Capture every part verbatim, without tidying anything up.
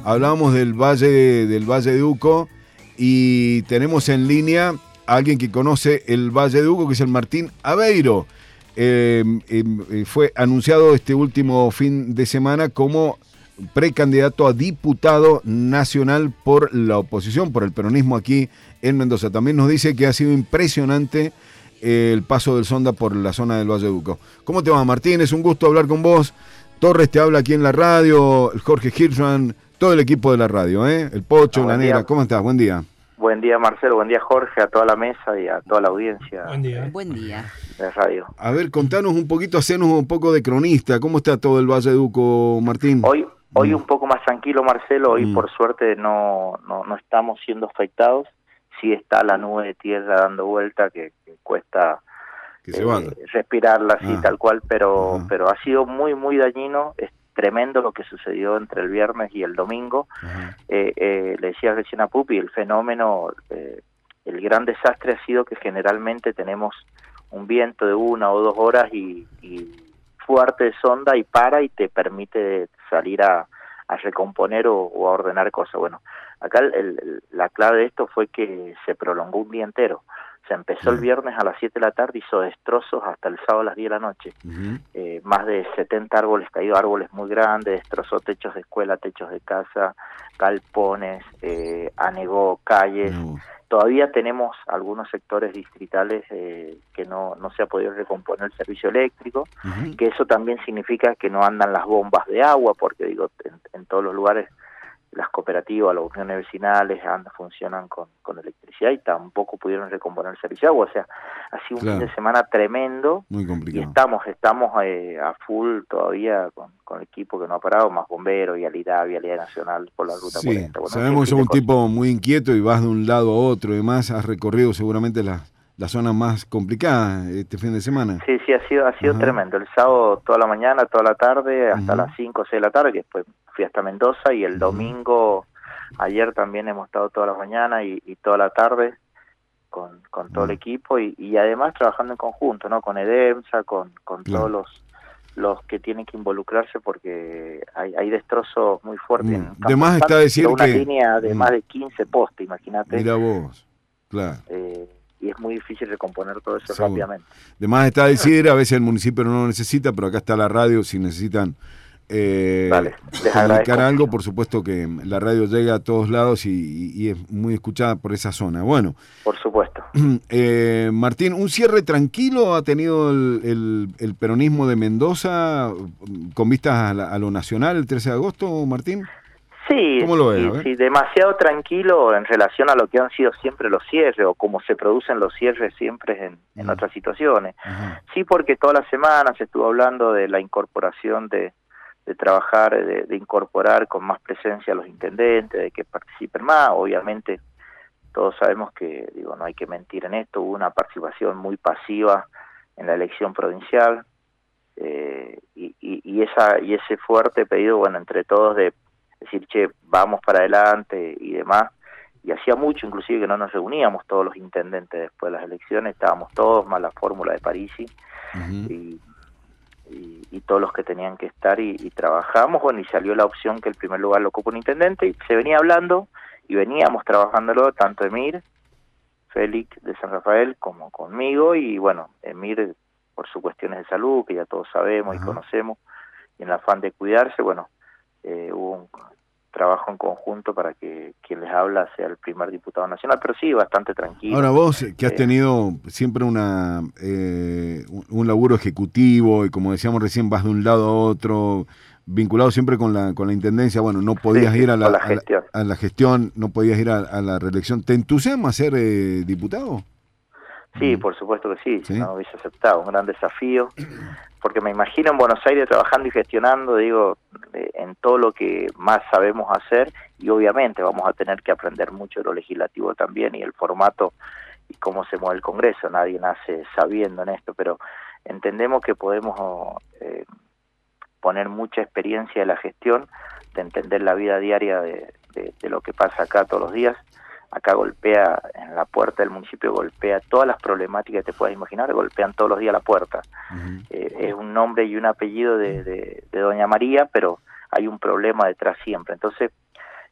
hablábamos del Valle, del Valle de Uco y tenemos en línea a alguien que conoce el Valle de Uco, que es el Martín Aveiro. Eh, eh, fue anunciado este último fin de semana como precandidato a diputado nacional por la oposición, por el peronismo aquí en Mendoza. También nos dice que ha sido impresionante eh, el paso del Sonda por la zona del Valle de Uco. ¿Cómo te va, Martín? Es un gusto hablar con vos. Torres te habla aquí en la radio, Jorge Hirschman, todo el equipo de la radio, ¿eh? El Pocho, Buen la Negra. día. ¿Cómo estás? Buen día. Buen día, Marcelo, buen día, Jorge, a toda la mesa y a toda la audiencia. Buen día. eh, Buen día. de radio. A ver, contanos un poquito, hacenos un poco de cronista. ¿Cómo está todo el Valle de Uco, Martín? Hoy hoy Mm. un poco más tranquilo, Marcelo, hoy Mm. por suerte no, no no estamos siendo afectados. Sí está la nube de tierra dando vuelta que, que cuesta Que se eh, vaya. respirarla así Ah. tal cual, pero Ajá. pero ha sido muy muy dañino. Es tremendo lo que sucedió entre el viernes y el domingo. Ajá. Eh, eh, le decía recién a Pupi, el fenómeno, eh, el gran desastre ha sido que generalmente tenemos un viento de una o dos horas y, y fuerte de sonda y para y te permite salir a, a recomponer o, o a ordenar cosas. Bueno, acá el, el, la clave de esto fue que se prolongó un día entero. Se empezó el Mm. viernes a las siete de la tarde, hizo destrozos hasta el sábado a las diez de la noche. Ujú. Eh, más de setenta árboles caídos, árboles muy grandes, destrozó techos de escuela, techos de casa, galpones, eh, anegó calles. No. Todavía tenemos algunos sectores distritales eh, que no, no se ha podido recomponer el servicio eléctrico, Ujú. que eso también significa que no andan las bombas de agua, porque digo, en, en todos los lugares las cooperativas, las uniones vecinales andan, funcionan con, con electricidad y tampoco pudieron recomponer el servicio de agua. O sea, ha sido un Claro. fin de semana tremendo. Muy Y complicado. estamos estamos eh, a full todavía con, con el equipo que no ha parado, más bomberos, vialidad, vialidad nacional por la ruta Sí, cuarenta. Bueno, sabemos que en sos fin de un cosas. tipo muy inquieto y vas de un lado a otro y demás. Has recorrido seguramente las las zonas más complicadas este fin de semana. Sí, sí, ha sido ha sido Ajá. tremendo. El sábado toda la mañana, toda la tarde, hasta Ujú. las cinco o seis de la tarde, que después fui hasta Mendoza, y el Ujú. domingo, ayer también hemos estado toda la mañana y, y toda la tarde con, con todo Ujú. el equipo y, y además trabajando en conjunto, ¿no? Con EDEMSA, con, con Claro. todos los los que tienen que involucrarse porque hay, hay destrozos muy fuertes. Mm. en De Campo más está Santo, decir una que- línea de Mm. más de quince postes, imagínate, Mira vos, claro. eh, y es muy difícil recomponer todo eso Seguro. rápidamente. De más está decir, a veces el municipio no lo necesita, pero acá está la radio, si necesitan eh, Vale, les comunicar agradezco. algo, por supuesto que la radio llega a todos lados y, y- y es muy escuchada por esa zona. Bueno, Por supuesto. eh, Martín, ¿un cierre tranquilo ha tenido el, el- el peronismo de Mendoza con vistas a, la- a lo nacional el trece de agosto, Martín? Sí, ¿Cómo lo ves? A sí, ver. sí, demasiado tranquilo en relación a lo que han sido siempre los cierres o como se producen los cierres siempre en, en Mm. otras situaciones. Ajá. Sí, porque toda la semana se estuvo hablando de la incorporación de, de trabajar, de, de incorporar con más presencia a los intendentes, de que participen más. Obviamente todos sabemos que, digo, no hay que mentir en esto, hubo una participación muy pasiva en la elección provincial eh, y, y, y esa y ese fuerte pedido, bueno, entre todos de decir, che, vamos para adelante y demás. Y hacía mucho inclusive que no nos reuníamos todos los intendentes después de las elecciones, estábamos todos, más la fórmula de Parisi Ujú. y, y, y todos los que tenían que estar y, y trabajamos, bueno, y salió la opción que el primer lugar lo ocupa un intendente y se venía hablando y veníamos trabajándolo tanto Emir, Félix de San Rafael como conmigo y bueno, Emir por sus cuestiones de salud que ya todos sabemos Ajá. y conocemos y en el afán de cuidarse, bueno, eh, hubo un trabajo en conjunto para que quien les habla sea el primer diputado nacional, pero sí, bastante tranquilo. Ahora vos, que has Eh, tenido siempre una eh, un- un laburo ejecutivo y como decíamos recién, vas de un lado a otro, vinculado siempre con la con la intendencia, bueno, no podías sí, ir a la, con la a la- gestión. a la gestión, no podías ir a, a la reelección. ¿Te entusiasma ser eh, diputado? Sí, Mm. por supuesto que sí, Sí. si no hubiese aceptado, un gran desafío, porque me imagino en Buenos Aires trabajando y gestionando, digo, eh, en todo lo que más sabemos hacer y obviamente vamos a tener que aprender mucho de lo legislativo también y el formato y cómo se mueve el Congreso, nadie nace sabiendo en esto, pero entendemos que podemos eh, poner mucha experiencia de la gestión, de entender la vida diaria de, de, de lo que pasa acá todos los días. Acá golpea, en la puerta del municipio, golpea todas las problemáticas que te puedas imaginar, golpean todos los días la puerta. Ujú. Eh, es un nombre y un apellido de, de, de Doña María, pero hay un problema detrás siempre. Entonces,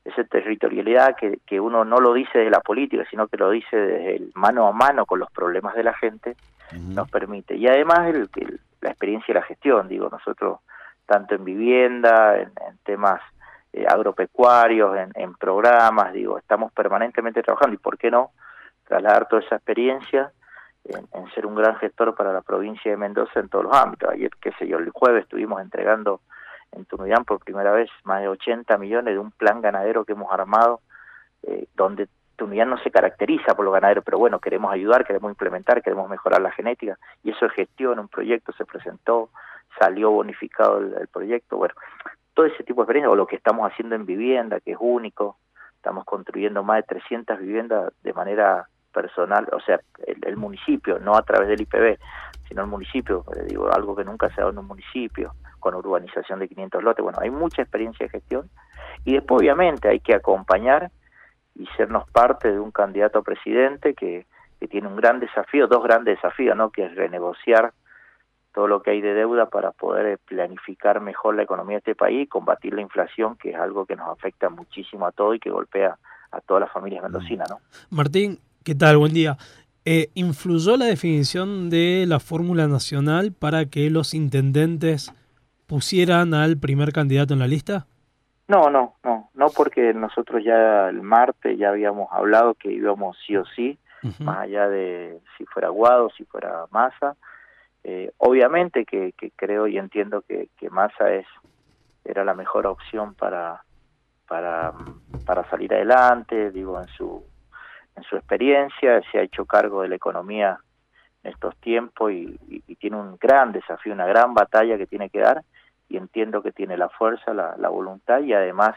esa territorialidad que, que uno no lo dice de la política, sino que lo dice desde el mano a mano con los problemas de la gente, uh-huh. nos permite. Y además el, el, la experiencia y la gestión, digo, nosotros tanto en vivienda, en, en temas eh, agropecuarios, en, en programas, digo, estamos permanentemente trabajando, y por qué no trasladar toda esa experiencia en, en ser un gran gestor para la provincia de Mendoza en todos los ámbitos. Ayer, qué sé yo, el jueves estuvimos entregando en Tunuyán por primera vez más de ochenta millones de un plan ganadero que hemos armado, eh, donde Tunuyán no se caracteriza por lo ganadero, pero bueno, queremos ayudar, queremos implementar, queremos mejorar la genética, y eso es gestión, un proyecto se presentó, salió bonificado el, el proyecto, bueno, todo ese tipo de experiencia, o lo que estamos haciendo en vivienda, que es único, estamos construyendo más de trescientas viviendas de manera personal, o sea, el, el municipio, no a través del I P B, sino el municipio, eh, digo, algo que nunca se ha dado en un municipio, con urbanización de quinientos lotes. Bueno, hay mucha experiencia de gestión, y después obviamente hay que acompañar y sernos parte de un candidato a presidente que, que tiene un gran desafío, dos grandes desafíos, ¿no? Que es renegociar todo lo que hay de deuda para poder planificar mejor la economía de este país y combatir la inflación, que es algo que nos afecta muchísimo a todo y que golpea a todas las familias mendocinas, ¿no? Martín, ¿qué tal? Buen día. Eh, ¿Influyó la definición de la fórmula nacional para que los intendentes pusieran al primer candidato en la lista? No, no, no, no, porque nosotros ya el martes ya habíamos hablado que íbamos sí o sí, uh-huh. más allá de si fuera Guado, si fuera Massa. Eh, obviamente que, que creo y entiendo que, que Massa es era la mejor opción para para para salir adelante, digo, en su en su experiencia, se ha hecho cargo de la economía en estos tiempos y, y, y tiene un gran desafío, una gran batalla que tiene que dar, y entiendo que tiene la fuerza, la, la voluntad, y además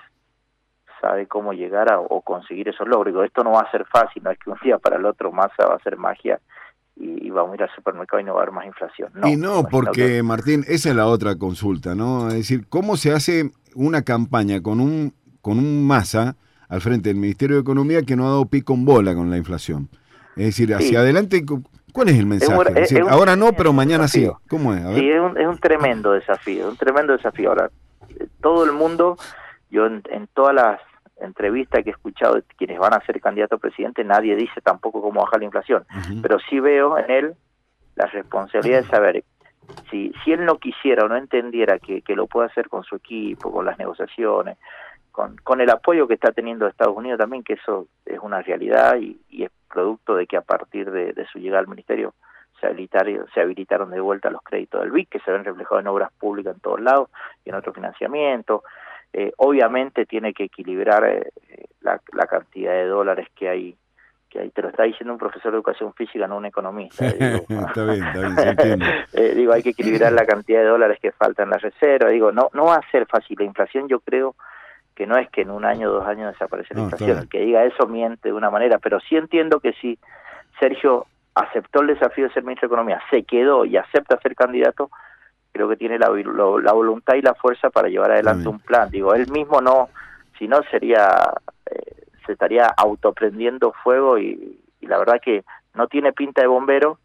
sabe cómo llegar a o conseguir esos logros. Digo, esto no va a ser fácil, no es que un día para el otro Massa va a hacer magia y, y vamos a ir al supermercado y no va a haber más inflación. No, y no, porque que... Martín, esa es la otra consulta, ¿no? Es decir, ¿cómo se hace una campaña con un con un Massa al frente del Ministerio de Economía que no ha dado pico en bola con la inflación? Es decir, hacia sí. adelante, ¿cuál es el mensaje? Es un, es decir, es un, ahora no, pero mañana desafío. Sí. ¿Cómo es? A ver. Sí, es un, es un tremendo desafío, un tremendo desafío. Ahora, todo el mundo, yo en, en todas las entrevistas que he escuchado de quienes van a ser candidato a presidente, nadie dice tampoco cómo bajar la inflación, uh-huh. pero sí veo en él la responsabilidad de saber si si él no quisiera o no entendiera que, que lo puede hacer con su equipo, con las negociaciones, con, con el apoyo que está teniendo Estados Unidos también, que eso es una realidad y, y es producto de que a partir de, de su llegada al ministerio se habilitaron, se habilitaron de vuelta los créditos del B I C, que se ven reflejados en obras públicas en todos lados y en otro financiamiento. Eh, obviamente tiene que equilibrar eh, la, la cantidad de dólares que hay, que hay. Te lo está diciendo un profesor de educación física, no un economista. Digo, está bien, está bien, se entiende. eh, digo, hay que equilibrar la cantidad de dólares que faltan en la reserva. Digo, no, no va a ser fácil. La inflación, yo creo que no es que en un año o dos años desaparece la no, inflación. El que diga eso miente de una manera, pero sí entiendo que si Sergio aceptó el desafío de ser ministro de Economía, se quedó y acepta ser candidato, creo que tiene la, lo, la voluntad y la fuerza para llevar adelante un plan. Digo, él mismo no, si no sería, eh, se estaría autoprendiendo fuego y, y la verdad que no tiene pinta de bombero,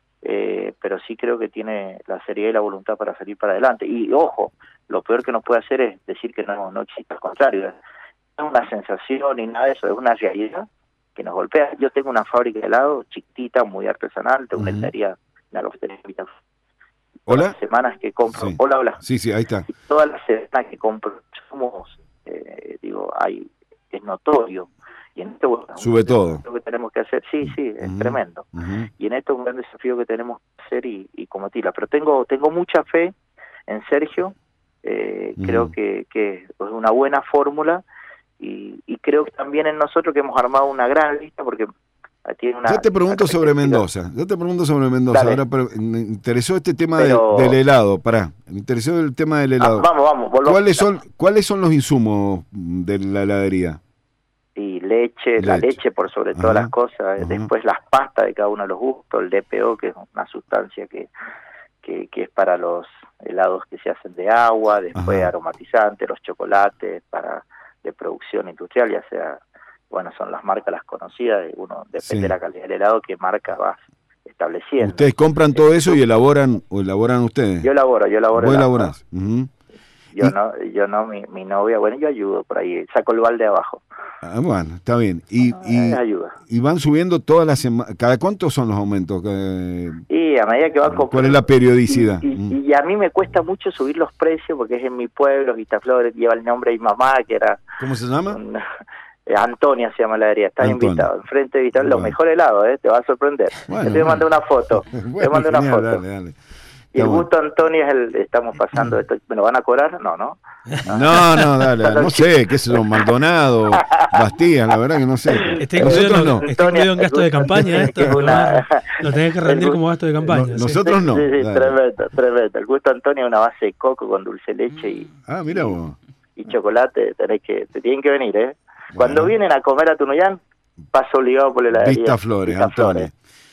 eh, pero sí creo que tiene la seriedad y la voluntad para salir para adelante. Y ojo, lo peor que nos puede hacer es decir que no, no existe, al contrario, no es una sensación ni nada de eso, es una realidad que nos golpea. Yo tengo una fábrica de helado chiquitita, muy artesanal, tengo uh-huh. una heladería, una cafetería. Hola. Todas las semanas que compro, sí. hola, hola. Sí, sí, ahí está. Y todas las semanas que compro, somos, eh, digo, hay, es notorio. Y en esto, bueno, sube todo. Lo que tenemos que hacer, sí, sí, es uh-huh. tremendo. Uh-huh. Y en esto es un gran desafío que tenemos que hacer y, y como tila. Pero tengo, tengo mucha fe en Sergio. Eh, uh-huh. Creo que, que es una buena fórmula y, y creo que también en nosotros que hemos armado una gran lista porque tiene una... Yo te pregunto sobre Mendoza, yo te pregunto sobre Mendoza, Dale. Ahora pero, me interesó este tema pero... de, del helado, pará, me interesó el tema del helado. Ah, vamos, vamos, volvamos. ¿Cuáles son, ¿Cuáles son los insumos de la heladería? Y leche, leche, la leche por sobre ajá, todas las cosas, ajá. Después las pastas de cada uno de los gustos, el D P O, que es una sustancia que, que, que es para los helados que se hacen de agua, después ajá. aromatizantes, los chocolates para de producción industrial, ya sea, bueno, son las marcas las conocidas, uno depende sí. de la calidad del helado, qué marca vas estableciendo. ¿Ustedes compran todo eso y elaboran o elaboran ustedes? Yo elaboro, yo elaboro. ¿Vos elaborás? Uh-huh. Yo y... no, yo no, mi, mi novia, bueno, yo ayudo por ahí, saco el balde abajo. Ah, bueno, está bien. Y, Ah, y, ayuda. y van subiendo todas las semanas. ¿Cada cuánto son los aumentos? Y a medida que van comprando. ¿Cuál es la periodicidad? Y, y, mm. y a mí me cuesta mucho subir los precios porque es en mi pueblo, Vistaflores, lleva el nombre de mi mamá, que era... ¿Cómo se llama? Una, Antonia se llama la heladería, estás Antonia. invitado, enfrente de Vistaflores, Bueno. los mejores helados, ¿eh? Te va a sorprender. Bueno, te bueno. mandé una foto, Bueno, te mandé una genial, foto. dale, dale. Y el Está gusto Antonia es el, estamos pasando esto, ¿me lo van a cobrar? No, no. No, no, dale, dale. No sé, qué sé yo, Maldonado, Bastías, la verdad que no sé. Está incluido, Nosotros no. no. Está incluido en gasto de campaña esto. Es una- Lo tenés que rendir como gasto de campaña. No, sí. nosotros no. Sí, sí, Dale. tremendo, tremendo. El gusto Antonia es una base de coco con dulce de leche y, Ah, mira vos. y chocolate, tenés que, te tienen que venir, ¿eh? Cuando Bueno. vienen a comer a Tunuyán, paso obligado por la heladería. Vistaflores, Antonia.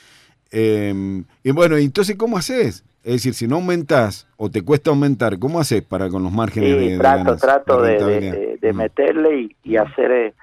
Eh, y bueno, entonces, ¿cómo haces? Es decir, si no aumentás o te cuesta aumentar, ¿cómo haces para con los márgenes Sí, de, de trato, ganas, trato de, de, rentabilidad? de, de Mm. meterle y, y Mm. hacer, eh,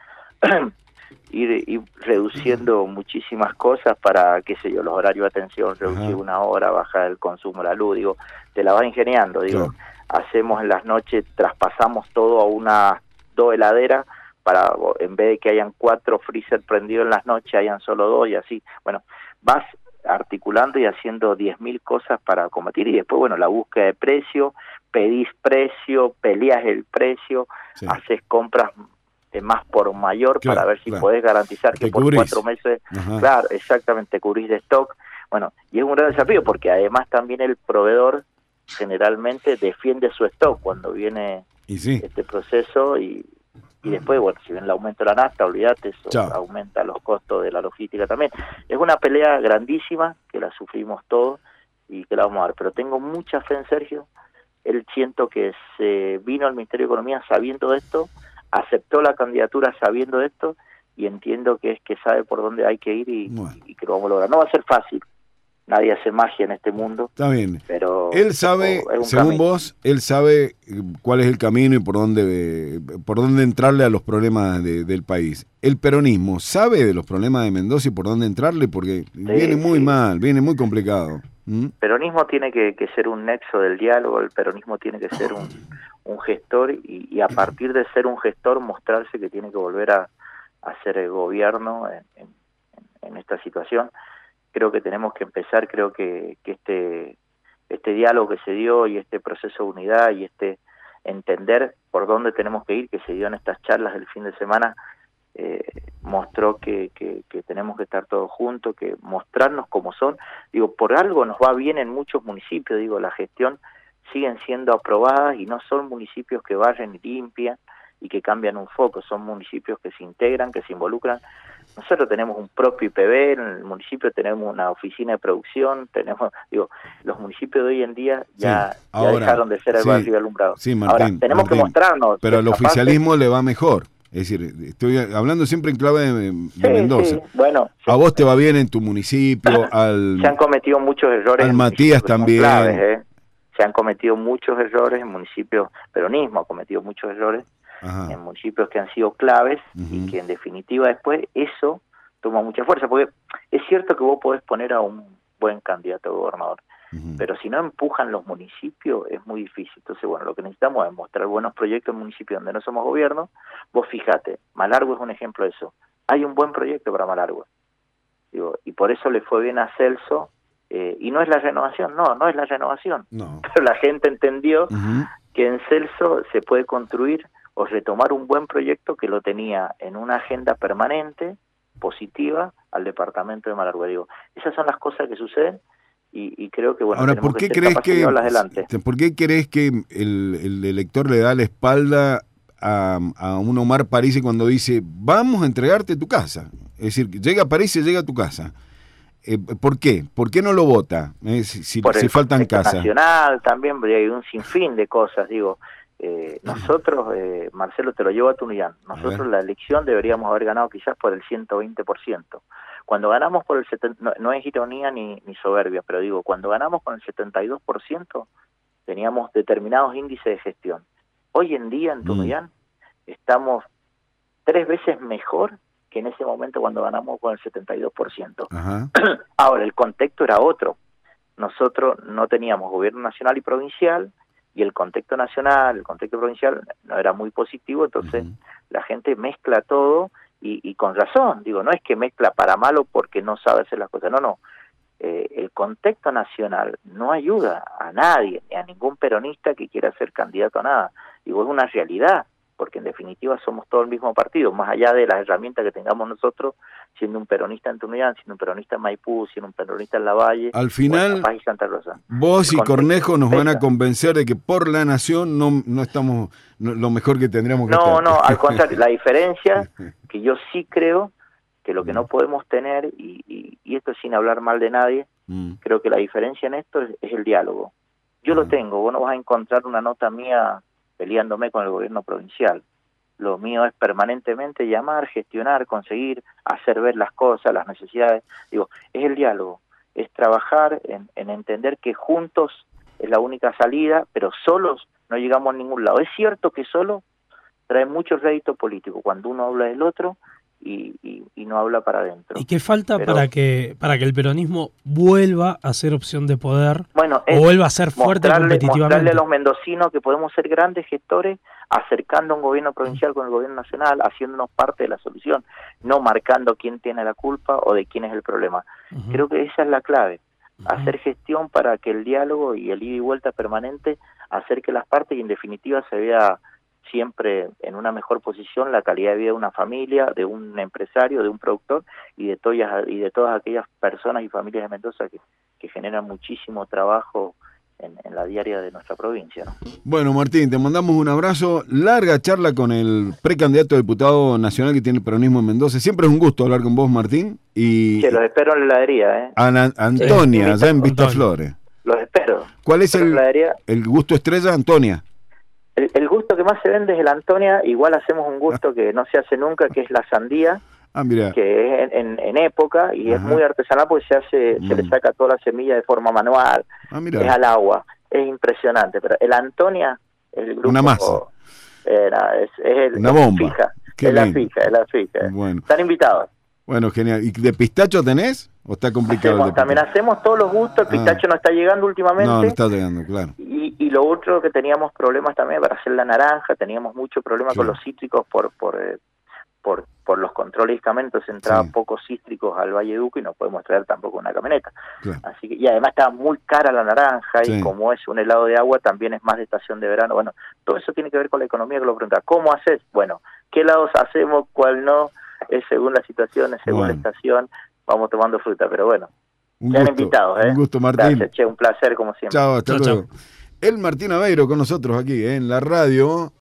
ir, ir reduciendo muchísimas cosas para, qué sé yo, los horarios de atención, reducir Ajá. una hora, bajar el consumo de la luz, digo, te la vas ingeniando, digo, Claro. hacemos en las noches, traspasamos todo a unas dos heladeras, para, en vez de que hayan cuatro freezer prendidos en las noches, hayan solo dos y así, bueno, vas articulando y haciendo diez mil cosas para combatir y después, bueno, la búsqueda de precio, pedís precio, peleas el precio, Sí. haces compras de más por mayor Claro, para ver si claro. podés garantizar que Te por cubrís. cuatro meses, Ajá. claro, exactamente, cubrís de stock. Bueno, y es un gran desafío porque además también el proveedor generalmente defiende su stock cuando viene Y sí. este proceso y, y después, bueno, si viene el aumento de la nafta, olvídate, eso Chao. aumenta los costos de la logística también. Es una pelea grandísima que la sufrimos todos y que la vamos a dar, pero tengo mucha fe en Sergio. Él siento que se vino al Ministerio de Economía sabiendo de esto, aceptó la candidatura sabiendo de esto y entiendo que es que sabe por dónde hay que ir y, Bueno. y que lo vamos a lograr. No va a ser fácil, nadie hace magia en este mundo, Está bien. pero Él sabe, es un según camino. vos, él sabe eh, cuál es el camino y por dónde eh, por dónde entrarle a los problemas de- del país. El peronismo sabe de los problemas de Mendoza y por dónde entrarle porque viene muy sí. mal, viene muy complicado. ¿Mm? El peronismo tiene que, que ser un nexo del diálogo, el peronismo tiene que ser un, un gestor y, y a partir de ser un gestor mostrarse que tiene que volver a, a ser el gobierno en, en, en esta situación. Creo que tenemos que empezar, creo que, que este este diálogo que se dio y este proceso de unidad y este entender por dónde tenemos que ir, que se dio en estas charlas del fin de semana, eh, mostró que, que, que tenemos que estar todos juntos, que mostrarnos como son. Digo, por algo nos va bien en muchos municipios, digo, la gestión siguen siendo aprobadas y no son municipios que barren y limpian y que cambian un foco, son municipios que se integran, que se involucran. Nosotros tenemos un propio I P B, en el municipio tenemos una oficina de producción, tenemos, digo, los municipios de hoy en día ya, Sí, ya ahora, dejaron de ser el sí, barrio alumbrado. sí, Martín, Ahora, tenemos Martín, que mostrarnos. Pero al capaces. oficialismo le va mejor. Es decir, estoy hablando siempre en clave de, de Sí, Mendoza. sí, bueno, A vos te va bien en tu municipio, al, se han cometido muchos errores. al en Matías municipios que son también. claves, ¿eh? Se han cometido muchos errores en municipios, peronismo ha cometido muchos errores Ajá. en municipios que han sido claves Ujú. y que en definitiva después eso toma mucha fuerza, porque es cierto que vos podés poner a un buen candidato a gobernador, Ujú. pero si no empujan los municipios es muy difícil. Entonces, bueno, lo que necesitamos es mostrar buenos proyectos en municipios donde no somos gobierno. Vos fíjate, Malargüe es un ejemplo de eso. Hay un buen proyecto para Malargüe. Digo, y por eso le fue bien a Celso, eh, y no es la renovación, no, no es la renovación. No. Pero la gente entendió Ujú. que en Celso se puede construir o retomar un buen proyecto que lo tenía en una agenda permanente, positiva, al departamento de Malargüe. Digo, esas son las cosas que suceden y, y creo que, bueno, Ahora, tenemos ¿por qué que ser crees capaces de que llevarlas adelante. ¿por qué crees que el, el elector le da la espalda a, a un Omar Parisi cuando dice vamos a entregarte tu casa? Es decir, llega Parisi, llega a tu casa. Eh, ¿Por qué? ¿Por qué no lo vota? Eh, si si, Por si el faltan contexto casas. nacional también, porque hay un sinfín de cosas, digo. Eh, nosotros, eh, Marcelo, te lo llevo a Tunuyán, nosotros la elección deberíamos haber ganado quizás por el ciento veinte por ciento. Cuando ganamos por el setenta por ciento, no, no es ironía ni, ni soberbia, pero digo, cuando ganamos con el setenta y dos por ciento teníamos determinados índices de gestión. Hoy en día en Tunuyán mm. estamos tres veces mejor que en ese momento cuando ganamos con el setenta y dos por ciento. Ajá. Ahora, el contexto era otro. Nosotros no teníamos gobierno nacional y provincial, y el contexto nacional, el contexto provincial no era muy positivo, entonces uh-huh. la gente mezcla todo y, y con razón, digo, no es que mezcla para malo porque no sabe hacer las cosas, no, no, eh, el contexto nacional no ayuda a nadie, ni a ningún peronista que quiera ser candidato a nada, digo, es una realidad, porque en definitiva somos todo el mismo partido, más allá de las herramientas que tengamos nosotros, siendo un peronista en Tunuyán, siendo un peronista en Maipú, siendo un peronista en Lavalle, al final, en Paz y Santa Rosa. Vos y Cornejo nos van a convencer de que por la nación no, no estamos no, lo mejor que tendríamos que no, estar. No, no, al contrario, la diferencia que yo sí creo que lo que no podemos tener, y, y, y esto sin hablar mal de nadie, mm. creo que la diferencia en esto es, es el diálogo. Yo mm. lo tengo, vos no vas a encontrar una nota mía peleándome con el gobierno provincial. Lo mío es permanentemente llamar, gestionar, conseguir, hacer ver las cosas, las necesidades. Digo, es el diálogo, es trabajar en, en entender que juntos es la única salida, pero solos no llegamos a ningún lado. Es cierto que solo trae mucho rédito político cuando uno habla del otro y, y, y no habla para adentro. ¿Y qué falta pero, para que para que el peronismo vuelva a ser opción de poder bueno, o vuelva a ser fuerte mostrarle, competitivamente? Mostrarle a los mendocinos que podemos ser grandes gestores acercando a un gobierno provincial con el gobierno nacional, haciéndonos parte de la solución, no marcando quién tiene la culpa o de quién es el problema. Uh-huh. Creo que esa es la clave, uh-huh. hacer gestión para que el diálogo y el ida y vuelta permanente acerque las partes y en definitiva se vea siempre en una mejor posición la calidad de vida de una familia, de un empresario, de un productor y de todas y de todas aquellas personas y familias de Mendoza que, que generan muchísimo trabajo en, en la diaria de nuestra provincia, ¿no? Bueno, Martín, te mandamos un abrazo, larga charla con el precandidato a diputado nacional que tiene el peronismo en Mendoza. Siempre es un gusto hablar con vos, Martín. Y sí, los espero en la heladería, ¿eh? Ana, Antonia, sí, allá en Vista Flores. Los espero. ¿Cuál es el, el gusto estrella, Antonia? El, el gusto que más se vende es el Antonia, igual hacemos un gusto que no se hace nunca, que es la sandía, ah, mira. que es en, en, en época y Ajá. es muy artesanal porque se hace, mm. se le saca toda la semilla de forma manual, ah, es al agua, es impresionante, pero el Antonia, el grupo... Una masa. Era, es, es el, Una bomba. Fija, Qué es la fija, es la fija. Bueno. Están invitados. Bueno, genial. ¿Y de pistacho tenés? ¿O está complicado? Hacemos, también hacemos todos los gustos, el pistacho ah. no está llegando últimamente. No, no está llegando, claro. Y, y lo otro que teníamos problemas también para hacer la naranja, teníamos mucho problema claro. con los cítricos por por, eh, por por los controles de camionetas, entraban sí. pocos cítricos al Valle Duco y no podemos traer tampoco una camioneta. Claro. Así que, y además estaba muy cara la naranja sí. y como es un helado de agua también es más de estación de verano. Bueno, todo eso tiene que ver con la economía que lo pregunta. ¿Cómo haces? Bueno, ¿qué helados hacemos? ¿Cuál no? Es según la situación, es según bueno. la estación, vamos tomando fruta, pero bueno. Un ya han gusto, invitado, ¿eh? Un gusto, Martín. Gracias, che, un placer como siempre. Chao, hasta chao, luego. Chao. El Martín Aveiro con nosotros aquí ¿eh? en la radio.